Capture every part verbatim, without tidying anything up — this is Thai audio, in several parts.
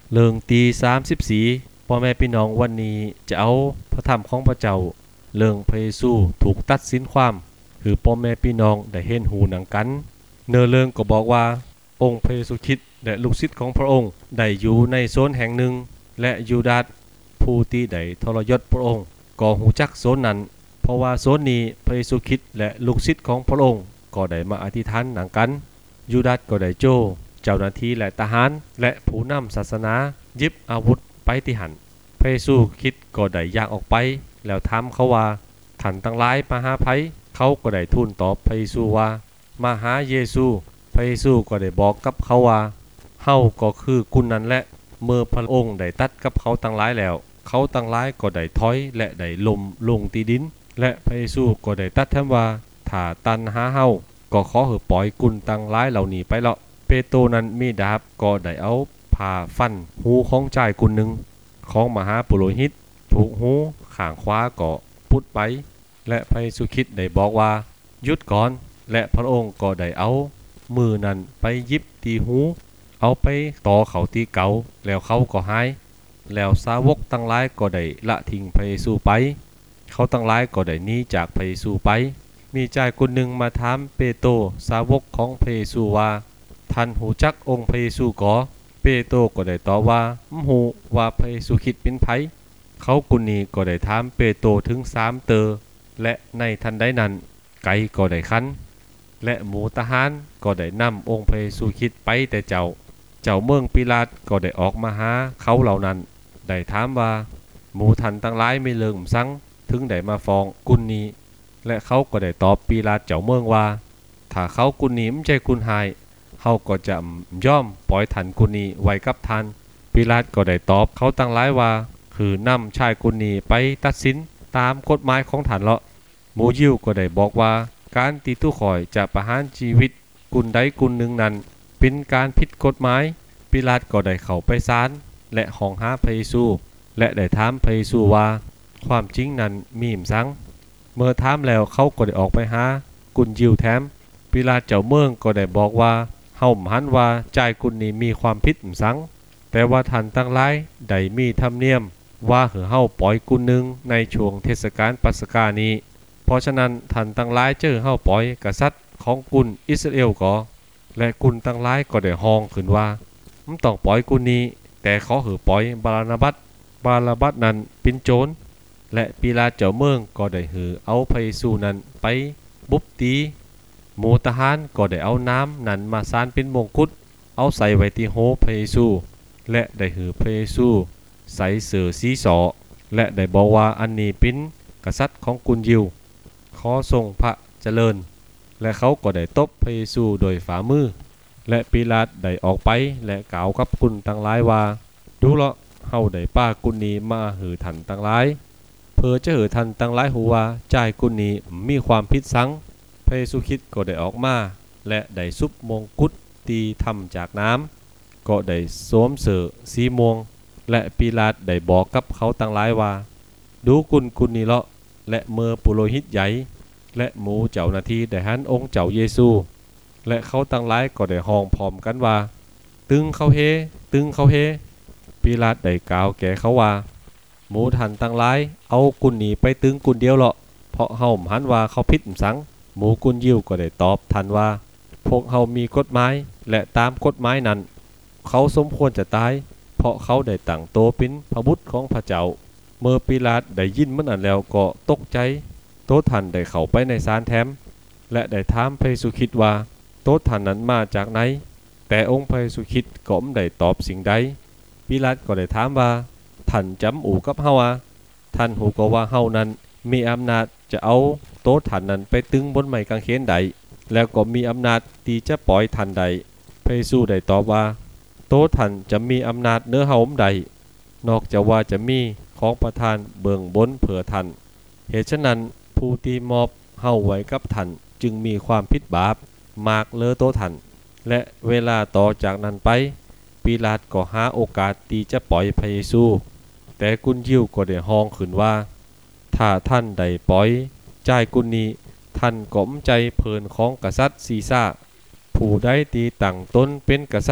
เรื่องตีสามสิบสี่พ่อแม่พี่น้องวันนี้จะเอาพระธรรมของพระเจ้าเรื่องพระเยซูถูกตัดสินความคือพ่อแม่พี่น้องได้เห็นหูหนังกันเนื้อเรื่องก็บอกว่าองค์พระเยซูคริสต์และลูกศิษย์ของพระองค์ได้อยู่ในโซนแห่งหนึ่งและยูดาสผู้ที่ได้ทรยศพระองค์ก็หูจักโซนนั้นเพราะว่าโซนนี้พระเยซูคริสต์และลูกศิษย์ของพระองค์ก็ได้มาอธิษฐานหนังกันยูดาสก็ได้โจ้เจ้าหน้าที่และทหารและผู้นำศาสนาหยิบอาวุธไปที่หันพระเยซูคริสต์ก็ได้ย่างออกไปแล้วถามเขาว่าท่านทั้งหลายมาหาไผเขาก็ได้ทูลตอบพระเยซูว่ามาหาเยซูพระเยซูก็ได้บอกกับเขาว่าเฮาก็คือกุนนั้นแหละเมื่อพระองค์ได้ตัดกับเขาทั้งหลายแล้วเขาทั้งหลายก็ได้ถอยและได้ล้มลงที่ดินและพระเยซูก็ได้ตัดแถมว่าถ้าตันหาเฮาก็ขอให้ปล่อยกุนทั้งหลายเหล่านี้ไปละเปโตรนั้นมีดาบก็ได้เอาผ่าฟันหูของชายคนหนึ่งของมหาปุโรหิตถูกหูข้างขวาก็พุดไปและพระเยซูคริสต์ได้บอกว่าหยุดก่อนและพระองค์ก็ได้เอามือนั้นไปยิบตีหูเอาไปต่อเขาที่เก่าแล้วเขาก็หายแล้วสาวกทั้งหลายก็ได้ละทิ้งพระเยซูไปเขาทั้งหลายก็ได้หนีจากพระเยซูไปมีชายคนหนึ่งมาถามเปโตรสาวกของพระเยซูว่าท่านหูจักองค์พระเยซูก่อเปโตรก็ได้ตอบว่าบ่ฮู้ว่าพระเยซูคริสต์เป็นไผเขากุนนี้ก็ได้ถามเปโตรถึงสามเตอและในทันใดนั้นไก่ก็ได้คันและหมูทหารก็ได้นำองค์พระเยซูคริสต์ไปแต่เจ้าเจ้าเมืองปิลาตก็ได้ออกมาหาเขาเหล่านั้นได้ถามว่าหมูทันทั้งหลายไม่เลิงซังถึงได้มาฟ้องกุนนี้และเขาก็ได้ตอบปิลาตเจ้าเมืองว่าถ้าเขากุนนี้ไม่ใช่กุนหายเฮาก็จะย่อมปล่อยทันกุนนี้ไว้กับท่านปิลาตก็ได้ตอบเขาทั้งหลายว่าคือนำชายกุนนี้ไปตัดสินตามกฎหมายของท่านเลาะหมูยิวก็ได้บอกว่าการตีตู้ข่อยจะประหารชีวิตกุนใดกุนหนึ่งนั้นเป็นการผิดกฎหมายปิลาตก็ได้เข้าไปศาลและห้องหาพระเยซูและได้ถามพระเยซูว่าความจริงนั้นมีอิ่มซังเมื่อถามแล้วเขาก็ได้ออกไปหากุนยิวแถมปิลาตเจ้าเมืองก็ได้บอกว่าเฮาหันว่าจ่ายกุนนี้มีความผิดอิ่มซังแต่ว่าท่านทั้งหลายได้มีธรรมเนียมว่าให้เฮาปล่อยกุนหนึ่งในช่วงเทศกาลปัสกานี้เพราะฉะนั้นท่านทั้งหลายเจอเฮาปล่อยกษัตริย์ของกุนอิสราเอลก็และกุนทั้งหลายก็ได้ฮ้องขึ้นว่ามันต้องปล่อยกุนนี้แต่เขาหือปล่อยบารานาบัสบาราบัสนั้นเป็นโจรและปิลาตเจ้าเมืองก็ได้หือเอาพระเยซูนั้นไปบุบตีหมู่ทหารก็ได้เอาน้ำนั้นมาสานเป็นมงกุฎเอาใส่ไว้ที่โหพระเยซูและได้หือพระเยซูใส่เสื้อสีสอและได้บอกว่าอันนี้เป็นกษัตริย์ของกุนยิวขอทรงพระเจริญและเขาก็ได้ตบพระเยซูโดยฝ่ามือและปิลาตได้ออกไปและกล่าวกับกุนทั้งหลายว่าดูเลาะเฮาได้ป้ากุนนี้มาหือทันทั้งหลายเพื่อจะหือทันทั้งหลายหูว่าจ่ายกุนนี้มีความผิดซังพระเยซูคริสต์ก็ได้ออกมาและได้ซุบมงกุฎตีทำจากน้ำก็ได้สวมเสื้อสีม่วงและปิลาตได้บอกกับเขาทั้งหลายว่าดูกุนกุนนี้เลาะและเมื่อปุโรหิตใหญ่และหมู่เจ้าหน้าที่ได้หันองค์เจ้าเยซูและเขาทั้งหลายก็ได้ห้องพร้อมกันว่าตึงเขาเฮตึงเขาเฮปิลาตได้กล่าวแก่เขาว่าหมู่ท่านทั้งหลายเอากุนนี้ไปตึงกุนเดียวเลาะเพราะเฮาหันว่าเขาผิดสังหมู่กุนยิวก็ได้ตอบทันว่าพวกเฮามีกฎหมายและตามกฎหมายนั้นเขาสมควรจะตายเพราะเขาได้ตั้งโตเป็นพระบุตรของพระเจ้าเมื่อปิลาตได้ยินมันอันแล้วก็ตกใจโตทันได้เข้าไปในศาลแถมและได้ถามพระเยซูคริสต์ว่าโตทันนั้นมาจากไหนแต่องค์พระเยซูคริสต์ก็ไม่ได้ตอบสิ่งใดปิลาตก็ได้ถามว่าท่านจำอู่กับเฮาว่าท่านหูก็ว่าเฮานั้นมีอำนาจจะเอาโตทันนั้นไปตึงบนไม้กางเขนใดแล้วก็มีอำนาจที่จะปล่อยทันใดพระเยซูได้ตอบว่าโตทันจะมีอำนาจเนื้อเฮาใดนอกจากว่าจะมีของประทานเบื้องบนเผื่อทันเหตุฉะนั้นผู้ที่มอบเฮาไว้กับทันจึงมีความผิดบาปมากเลอโตทันและเวลาต่อจากนั้นไปปิลาตก็หาโอกาสที่จะปล่อยพระเยซูแต่กุนยิวก็ได้ฮ้องขึ้นว่าถ้าท่านได้ปล่อยจ่ายกุนนี้ท่านก็มใจเพลินของกษัตริย์ซีซ่าผู้ใดตีตั้งตนเป็นกษัตริย์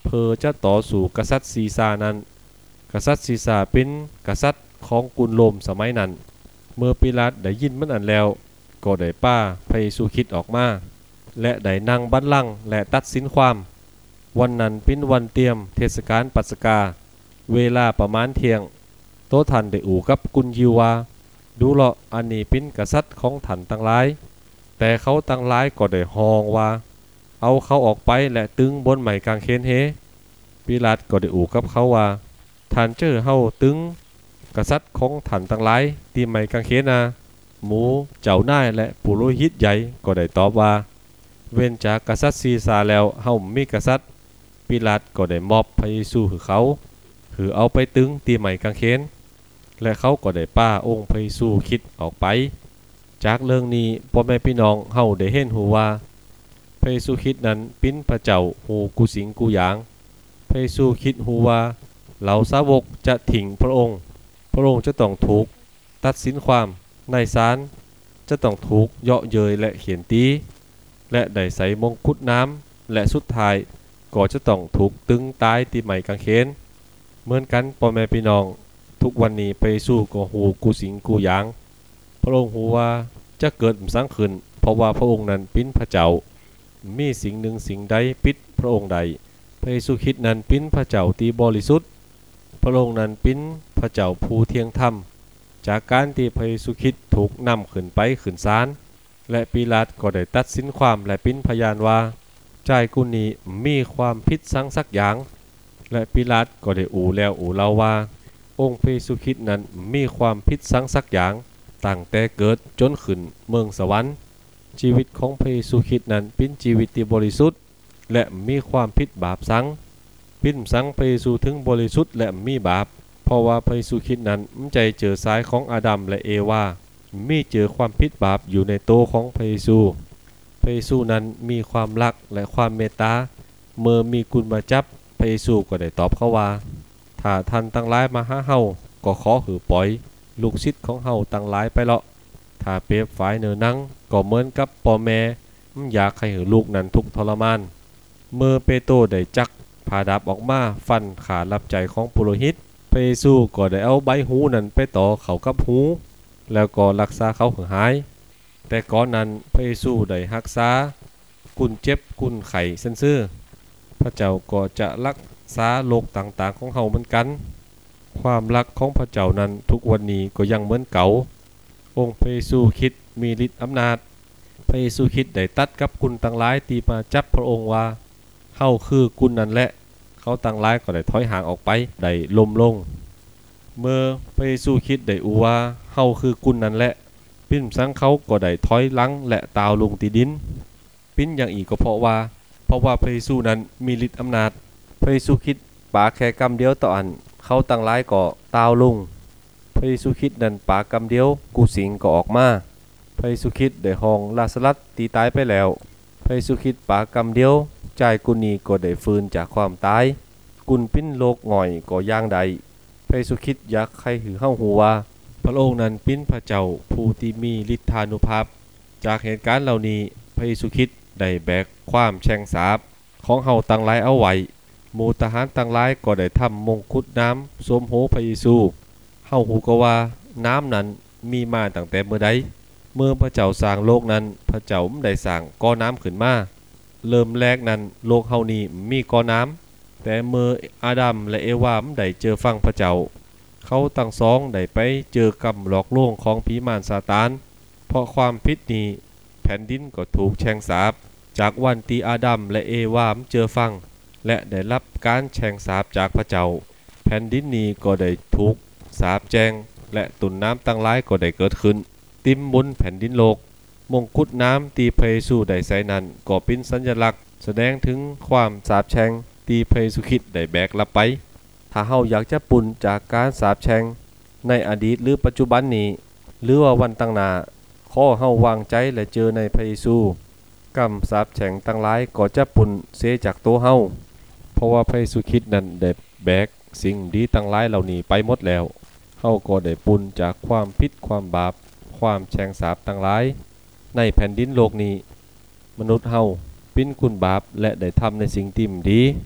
เพอจะต่อสู่กษัตริย์ซีซานั้นกษัตริย์ซีซาเป็นกษัตริย์ของกรุงโรมสมัยนั้นเมื่อปิลาตได้ยินมันอันแล้วก็ได้ป้าพระเยซูคริสต์ออกมาและได้นั่งบัลลังก์และตัดสินความวันนั้นเป็นวันเตรียมเทศกาลปัสกาเวลาประมาณเที่ยงโตทันได้อู่กับกุนยิวว่าดูเลาะอันนี้เป็นกษัตริย์ของท่านทั้งหลายแต่เขาทั้งหลายก็ได้ฮองว่าเอาเขาออกไปและตึงบนไม้กางเขนเฮปิลาตก็ได้อู่กับเขาว่าท่านเจอเฮาตึงกษัตริย์ของท่านทั้งหลายที่ไม้กางเขนนาหมูเจ้านายและปุโรหิตใหญ่ก็ได้ตอบว่าเว้นจากกษัตริย์ซีซาแล้วเฮามีกษัตริย์ปิลาตก็ได้มอบพระเยซูให้เขาคือเอาไปตึงที่ไม้กางเขนและเขาก็ได้ป้าองค์พระเยซูคริสต์ออกไปจากเรื่องนี้พ่อแม่พี่น้องเฮาได้เห็นหูว่าพระเยซูคริสต์นั้นเป็นพระเจ้าหูกูสิงกูหยางพระเยซูคริสต์หูว่าเหล่าสาวกจะทิ้งพระองค์พระองค์จะต้องถูกตัดสินความในศาลจะต้องถูกเยาะเย้ยและเขียนตีและได้ใส่มงกุฎน้ำและสุดท้ายก็จะต้องถูกตึงตายที่ไม้กางเขนเหมือนกันพ่อแม่พี่น้องทุกวันนี้พระเยซูก็หูกูสิงกูหยางพระองค์หูว่าจะเกิดสังขึ้นเพราะว่าพระองค์นั้นเป็นพระเจ้ามีสิ่งหนึ่งสิ่งใดปิดพระองค์ใดพระเยซูคริสต์นั้นเป็นพระเจ้าที่บริสุทธิ์พระองค์นั้นเป็นพระเจ้าผู้เที่ยงธรรมจากการที่พระเยซูคริสต์ถูกนำขึ้นไปขึ้นศาลและปิลาตก็ได้ตัดสินความและเป็นพยานว่าชายคนนี้มีความผิดสังสักอย่างและปิลาตก็ได้อู่แล้วอู่เล่าว่าองค์พระเยซูคริสต์นั้นมีความผิดสังสักอย่างตั้งแต่เกิดจนขึ้นเมืองสวรรค์ชีวิตของพระเยซูคริสต์นั้นเป็นชีวิตที่บริสุทธิ์และมีความผิดบาปสังปิ้นสังพระเยซูถึงบริสุทธิ์และมีบาปเพราะว่าพระเยซูคริสต์นั้นใจเจอสายของอาดัมและเอวามีเจอความผิดบาปอยู่ในโตของพระเยซูพระเยซูนั้นมีความรักและความเมตตาเมื่อมีกุณมาจับพระเยซูก็ได้ตอบเขาว่าถ้าท่านตั้งหลายมาหาเฮาก็ขอหือปล่อยลูกศิษย์ของเฮาตั้งหลายไปเลาะถ้าเปรียบฝ่ายเนื้อนังก็เหมือนกับพ่อแม่อยากให้หือลูกนั้นทุกทรมานเมื่อเปโตรได้จักผ่าดาบออกมาฟันขารับใจของปุโรหิตพระเยซูก็ได้เอาใบหูนั้นไปต่อเขากับหูแล้วก็รักษาเขาหายแต่ก่อนนั้นพระเยซูได้รักษากุนเจ็บกุนไข้ซื่อๆพระเจ้าก็จะรักษาโรคต่างๆของเฮาเหมือนกันความรักของพระเจ้านั้นทุกวันนี้ก็ยังเหมือนเก่าองค์พระเยซูคริสต์มีฤทธิ์อำนาจพระเยซูคริสต์ได้ตัดกับกุนต่างหลายที่มาจับพระองค์ว่าเฮาคือกุนนั่นแหละเขาต่างหลายก็ได้ถอยห่างออกไปได้ล้มลงเมื่อพระเยซูคริสต์ได้อูว่าเฮาคือกุนนั่นแหละปิ้นสังเขาก็ได้ถอยหลังและตาวลงที่ดินปิ้นอย่างอีกก็เพราะว่าเพราะว่าพระเยซูนั้นมีฤทธิ์อำนาจพระเยซูคริสต์ปาแค่กำเดียวต่ออันเขาต่างหลายก็ตาวลงพระเยซูคริสต์นั้นปากำเดียวกูสิงก็ออกมาพระเยซูคริสต์ได้ห้องลาซารัสตีตายไปแล้วพระเยซูคริสต์ปากำเดียวใจกุนีก็ได้ฟื้นจากความตายกุนปิ้นโลกง่อยก็ย่างใดพระเยซูคริสต์อยากให้หือเฮาฮู้ว่าพระองค์นั้นเป็นพระเจ้าผู้ที่มีฤทธานุภาพจากเหตุการณ์เหล่านี้พระเยซูคริสต์ได้แบกความแช่งสาปของเฮาต่างหลายเอาไว้หมู่ทหารต่างหลายก็ได้ทำมงกุฎน้ำสวมโหพระเยซูเฮาฮู้ก็ว่าน้ำนั้นมีมาตั้งแต่เมื่อใดเมื่อพระเจ้าสร้างโลกนั้นพระเจ้าได้สร้างก้อนน้ำขึ้นมาเริ่มแรกนั้นโลกเฮานี้มีก้อนน้ำแต่เมื่ออาดัมและเอวาได้เจอฟังพระเจ้าเขาทั้งสองได้ไปเจอกำหลอกลวงของผีมารซาตานเพราะความผิดนี้แผ่นดินก็ถูกแช่งสาปจากวันที่อาดัมและเอวาเจอฟังและได้รับการแช่งสาปจากพระเจ้าแผ่นดินนี้ก็ได้ถูกสาปแจงและตุ่นน้ำตั้งหลายก็ได้เกิดขึ้นติมบนแผ่นดินโลกมงกุฎน้ำที่พระเยซูได้ใส่นั้นก็เป็นสัญลักษณ์แสดงถึงความสาปแช่งที่พระเยซูคริสต์ได้แบกรับไปถ้าเฮาอยากจะปุ่นจากการสาปแช่งในอดีตหรือปัจจุบันนี้หรือว่าวันตั้งหน้าขอเฮาวางใจและเจอในพระเยซูกรรมสาปแช่งตั้งหลายก็จะปุ่นเสียจากตัวเฮาเพราะว่าพระเยซูคริสต์นั้นได้แบกสิ่งดีตั้งหลายเหล่านี้ไปหมดแล้วเฮาก็ได้ปุ่นจากความผิดความบาปความแช่งสาปตั้งหลายในแผ่นดินโลกนี้มนุษย์เฮาเป็นคุณบาปและได้ทำในสิ่งที่ไม่ดี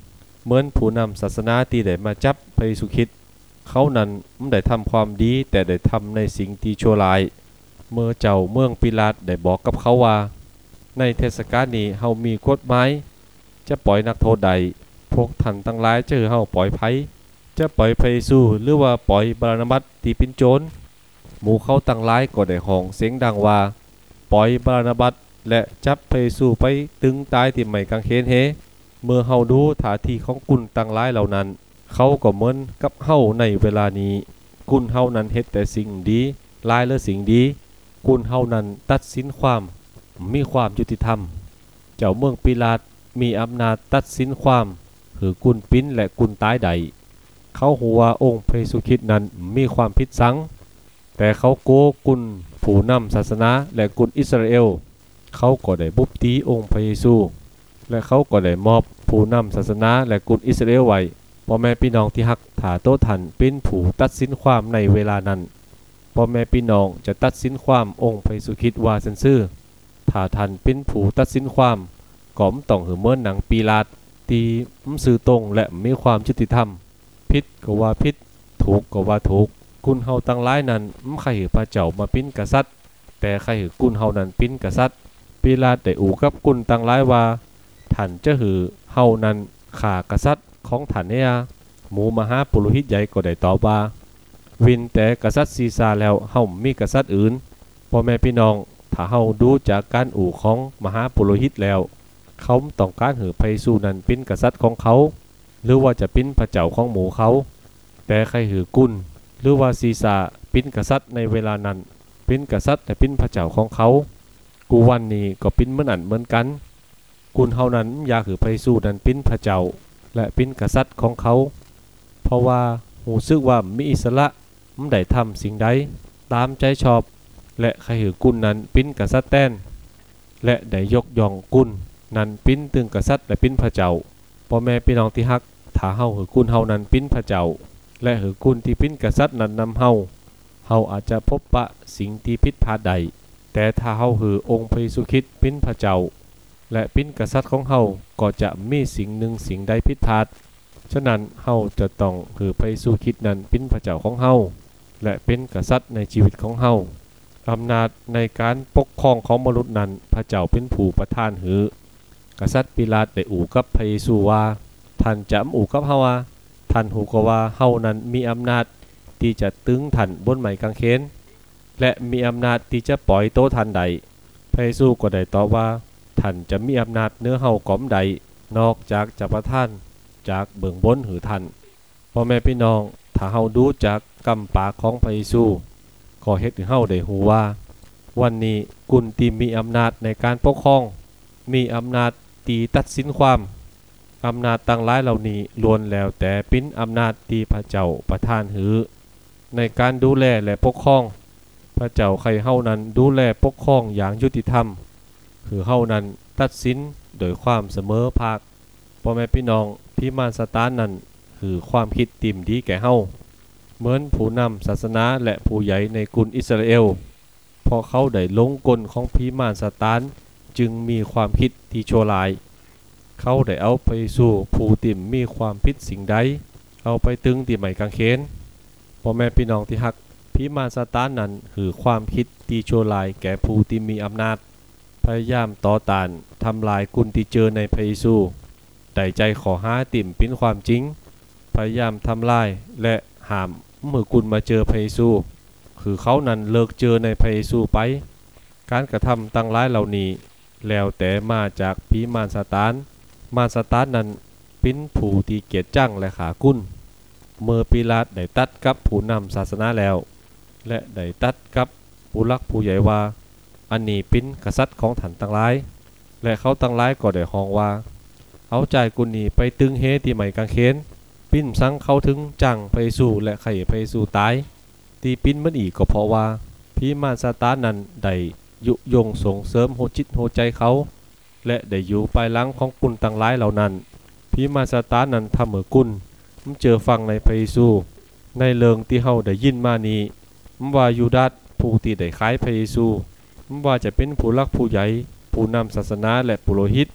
เหมือนผู้นำศาสนาที่ได้มาจับพระเยซูคริสต์เขานั้นไม่ได้ทำความดีแต่ได้ทำในสิ่งที่ชั่วร้ายเมื่อเจ้าเมืองปิลาตได้บอกกับเขาว่าในเทศกาลนี้เฮามีกฎหมายจะปล่อยนักโทษใดพวกท่านทั้งหลายจะเฮาปล่อยไผจะปล่อยพระเยซูหรือว่าปล่อยบารานาบัสที่เป็นโจรหมู่เขาทั้งหลายก็ได้ห้องเสียงดังว่าปล่อยบารานาบัสและจับพระเยซูไปตึงตายที่ไม้กางเขนเฮเมื่อเฮาดูท่าทีของกุนทั้งหลายเหล่านั้นเขาก็เหมือนกับเฮาในเวลานี้กุนเฮานั้นเฮ็ดแต่สิ่งดีหลายและสิ่งดีกุนเฮานั้นตัดสินความมีความยุติธรรมเจ้าเมืองปิลาตมีอำนาจตัดสินความคือกุนปิ้นและกุนตายใดเขาหัวองค์พระเยซูคริสต์นั้นมีความผิดสังแต่เขาโกกุนผู้นำศาสนาและกุนอิสราเอลเขาก็ได้บุบตีองค์พระเยซูและเขาก็ได้มอบผู้นำศาสนาและกุนอิสราเอลไว้พ่อแม่พี่น้องที่ฮักถ้าโตทันเป็นผู้ตัดสินความในเวลานั้นพ่อแม่พี่น้องจะตัดสินความองค์พระเยซูคริสต์ว่าซื่อๆถ้าทันเป็นผู้ตัดสินความก็มต้องหือเหมือนหนังปิลาตที่มสื่อตรงและมีความยุติธรรมผิดก็ว่าผิดถูกก็ว่าถูกกุนเฮาตั้งหลายนั้นมใครหือพระเจ้ามาเป็นกษัตริย์แต่ใครหือกุนเฮานั้นเป็นกษัตริย์ปิลาตได้อู่กับกุนตั้งหลายว่าท่านจะหือเฮานั้นฆ่ากษัตริย์ของท่านเนี่ยหมู่มหาปุโรหิตใหญ่ก็ได้ตอบว่าวินแต่กษัตริย์ซีซาแล้วเฮามีกษัตริย์อื่นพ่อแม่พี่น้องถ้าเฮาดูจากการอู่ของมหาปุโรหิตแล้วเขาต้องการหือพระเยซูนั้นเป็นกษัตริย์ของเขาหรือว่าจะเป็นพระเจ้าของหมู่เขาแต่ใครหือกุนหรือว่าซีซาเป็นกษัตริย์ในเวลานั้นเป็นกษัตริย์แต่เป็นพระเจ้าของเขากูวันนี้ก็เป็นเหมือนอันเหมือนกันกุนเฮานั้นอยากหือพระเยซูนั้นเป็นพระเจ้าและเป็นกษัตริย์ของเขาเพราะว่าหูซึกว่ามีอิสระไม่ได้ทำสิ่งใดตามใจชอบและใครหือกุนนั้นเป็นกษัตริย์แต้นและได้ยกย่องกุนนั้นเป็นตึงกษัตริย์และเป็นพระเจ้าพ่อแม่พี่น้องที่ฮักถ้าเฮาหือกุนเฮานั้นเป็นพระเจ้าและหือกุนที่เป็นกษัตริย์นั้นนำเฮาเฮาอาจจะพบปะสิ่งที่ผิดพลาดใดแต่ถ้าเฮาหือองค์พระเยซูคริสต์เป็นพระเจ้าและเป็นกษัตริย์ของเฮาก็จะมีสิ่งหนึ่งสิ่งใดผิดพลาดฉะนั้นเฮาจะต้องคือพระเยซูคริสต์นั้นเป็นพระเจ้าของเฮาและเป็นกษัตริย์ในชีวิตของเฮาอำนาจในการปกครองของมนุษย์นั้นพระเจ้าเป็นผู้ประทานหือกษัตริย์ปิลาตได้อู่กับพระเยซูว่าท่านจะอู่กับเฮาว่าท่านฮู้ก็ว่าเฮานั้นมีอำนาจที่จะตึงท่านบนไม้กางเขนและมีอำนาจที่จะปล่อยโตท่านใดพระเยซูก็ได้ตอบว่าท่านจะมีอำนาจเนื้อเฮาก้อมใดนอกจากจะประทานจากเบื้องบนหือท่านพ่อแม่พี่น้องถ้าเฮาดูจากกำปากของพระเยซูก็เฮ็ดให้เฮาได้ฮู้ว่าวันนี้กุนที่มีอำนาจในการปกครองมีอำนาจที่ตัดสินความอำนาจต่างหลายเหล่านี้ล้วนแล้วแต่เป็นอำนาจที่พระเจ้าประทานหือในการดูแลและปกครองพระเจ้าใครเฮานั้นดูแลปกครองอย่างยุติธรรมคือเฮานั้นตัดสินโดยความเสมอภาคพ่อแม่พี่น้องพิมานสตานนั้นคือความคิดติ่มดีแก่เฮาเหมือนผู้นำศาสนาและผู้ใหญ่ในกุนอิสราเอลพอเขาได้ลงกลของพิมานสตานจึงมีความคิดที่ชั่วร้ายเขาได้เอาไปสู่ผู้ติ่มมีความผิดสิ่งใดเอาไปตึงที่ไม้กางเขนพ่อแม่พี่น้องที่ฮักพิมานสตานนั้นคือความคิดที่ชั่วร้ายแก่ผู้ที่มีอำนาจพยายามต่อต้านทำลายกุนที่เจอในพระเยซูได้ใจขอหาติ่มเป็นความจริงพยายามทำลายและห้ามเมื่อกุนมาเจอพระเยซูคือเขานั้นเลิกเจอในพระเยซูไปการกระทำตั้งหลายเหล่านี้แล้วแต่มาจากผีมารซาตานมารซาตานนั้นเป็นผู้ที่เกียจจังและขากุ้นเมื่อปิลาตได้ตัดกับผู้นำศาสนาแล้วและได้ตัดกับผู้ลักผู้ใหญ่ว่าอันนี้เป็นกษัตริย์ของท่านทั้งหลายและเขาทั้งหลายก็ได้ฮ้องว่าเอาใจกุนนี้ไปตึงเฮที่ไม้กางเขนปิ้นสังเข้าถึงจังพระเยซูและไข่พระเยซูตายตีปิ้นมันอีกก็เพราะว่าผีมารซาตานนั้นได้ยุยงส่งเสริมโหจิตโหใจเขาและได้อยู่ภายหลังของกุนทั้งหลายเหล่านั้นผีมารซาตานนั้นทำเหมือกุนมันเจอฟังในพระเยซูในเริงที่เฮาได้ยินมานี้มันว่ายูดาสผู้ที่ได้ขายพระเยซูมันว่าจะเป็นผู้รักผู้ใหญ่ผู้นำศาสนาและปุโรหิตข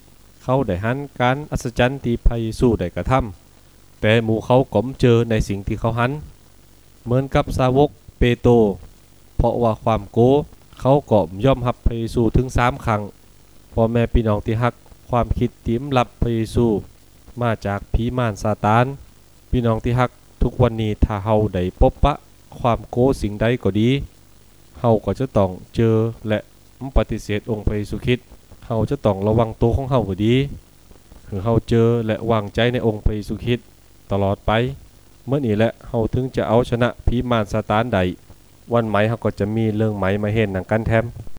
เขาได้หันการอัศจรรย์ที่พระเยซูได้กระทำแต่หมู่เขาก็บ่เจอในสิ่งที่เขาหันเหมือนกับสาวกเปโตรเพราะว่าความโกเขาก็ยอมรับพระเยซูถึงสามครั้งพ่อแม่พี่น้องที่ฮักความคิดที่รับพระเยซูมาจากผีมารซาตานพี่น้องที่ฮักทุกวันนี้ถ้าเฮาได้พบปะความโกสิ่งใดก็ดีเฮาก็จะต้องเจอและปฏิเสธองค์พระเยซูคริสต์เฮาจะต้องระวังตัวของเฮาก็ดีคือเฮาเจอและวางใจในองค์พระเยซูคริสต์ตลอดไปเมื่อนี้แหละเฮาถึงจะเอาชนะผีมารซาตานได้วันไหมเฮาก็จะมีเรื่องไหมมาเห็นหนังกันแถม